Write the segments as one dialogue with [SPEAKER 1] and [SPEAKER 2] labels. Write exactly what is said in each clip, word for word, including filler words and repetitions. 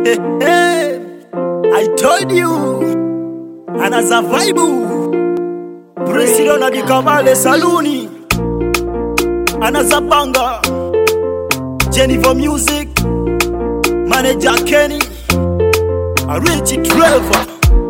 [SPEAKER 1] Hey, hey, I told you, another vibe. President of the Kamale Saluni, another banger. Jennifer Music, manager Kenny, a Richie Trevor.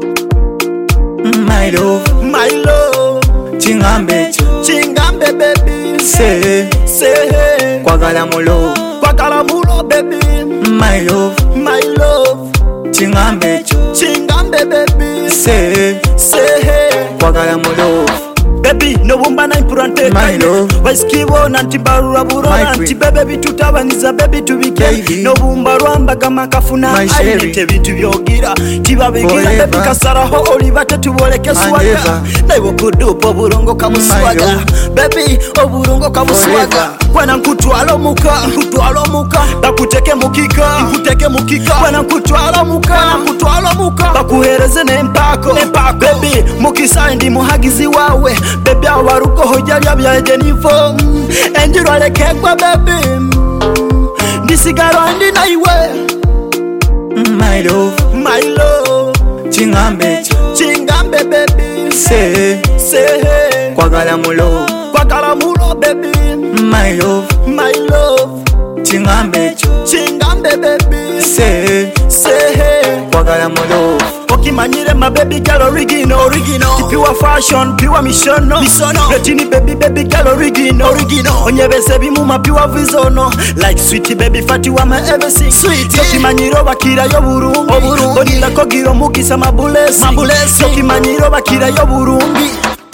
[SPEAKER 2] My love,
[SPEAKER 1] my love,
[SPEAKER 2] Chingambe,
[SPEAKER 1] Chingambe baby,
[SPEAKER 2] say,
[SPEAKER 1] say,
[SPEAKER 2] Kwagala mulo,
[SPEAKER 1] Kwagala mulo baby,
[SPEAKER 2] my love,
[SPEAKER 1] my love,
[SPEAKER 2] Chingambe,
[SPEAKER 1] Chingambe baby,
[SPEAKER 2] say,
[SPEAKER 1] say,
[SPEAKER 2] Kwagala mulo.
[SPEAKER 1] Baby, no wumba na impurante
[SPEAKER 2] My love,
[SPEAKER 1] waiskiwo nanti barura burora nanti bebe bitutabanyiza baby tubike no wumba rwamba kama kafuna ayite bitu byogira tibabigira baby kasaraho oliva tetuboleke swaga naiwo kudupa oburongo kamuswaga baby oburongo kamuswaga bwana nkutwala muka nkutwala muka bakuteke mukika nkuteke mukika bwana nkutwala muka nkutwala muka bakuhereze nempako nempako baby mukisa ndi muhagizi wawe baby awaruko hojalya bya Jennifer enjiro lekekwa baby ndisigaro ndi naiwe
[SPEAKER 2] my love,
[SPEAKER 1] my love,
[SPEAKER 2] Chingambe,
[SPEAKER 1] Chingambe baby,
[SPEAKER 2] say,
[SPEAKER 1] say,
[SPEAKER 2] Kwagala mulo,
[SPEAKER 1] Kwagala mulo baby,
[SPEAKER 2] my love,
[SPEAKER 1] my love,
[SPEAKER 2] Chingambe,
[SPEAKER 1] Chingambe baby,
[SPEAKER 2] say,
[SPEAKER 1] say,
[SPEAKER 2] Kwagala mulo.
[SPEAKER 1] Okimanyire my baby girl original, original. Pure fashion, pure missiono, missiono. Retini baby baby girl original, original. Onyebese bimu ma pure visono. Like sweetie baby fati wa ma everything. Sweet. Okimanyiro bakira yo burungi, oburungi. Onila kogiro mukisa mabulesi, mabulesi. Okimanyiro bakira yo burungi.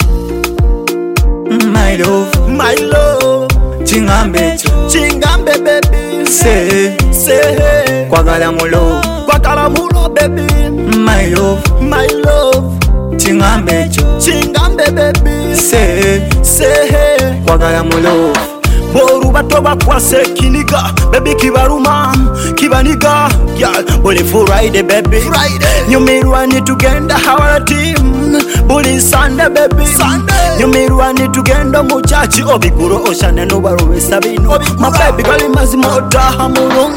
[SPEAKER 2] My love,
[SPEAKER 1] my love,
[SPEAKER 2] Chingambe,
[SPEAKER 1] Chingambe baby,
[SPEAKER 2] say,
[SPEAKER 1] say,
[SPEAKER 2] Kwagala mulo,
[SPEAKER 1] Kwagala mulo baby,
[SPEAKER 2] my love,
[SPEAKER 1] my love,
[SPEAKER 2] Chingambe,
[SPEAKER 1] Chingambe baby,
[SPEAKER 2] say,
[SPEAKER 1] say,
[SPEAKER 2] Kwagala mulo.
[SPEAKER 1] Boru bato bakwase kiniga, baby kibaruma, kibaniga, girl, bully for Friday baby, Friday. Nyumirwa ni tugenda hawala team, bully Sunday baby, Sunday. Nyumirwa ni tugenda muchachi, obikuro oshane no baro sabino, my baby gali mazima otaha mulung.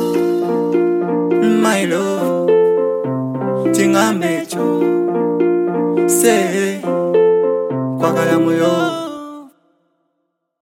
[SPEAKER 2] My love, Chingambe, say, Kwagala mulo.